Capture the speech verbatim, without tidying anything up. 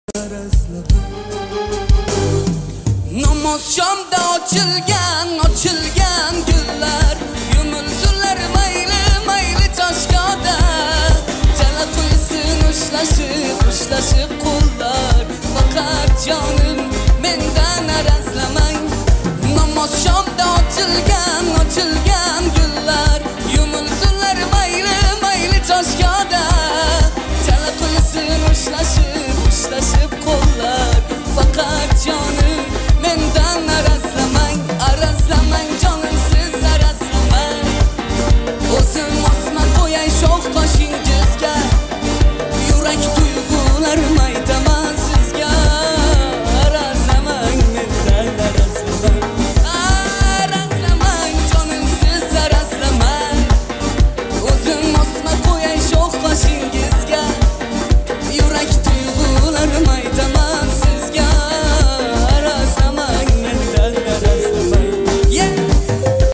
Namoz shomda ochilgan, ochilgan gullar, yumulsinlar mayli, mayli toshgoda. Chala qo'ysin ushlashib, ushlashib qo'llar, faqat jonim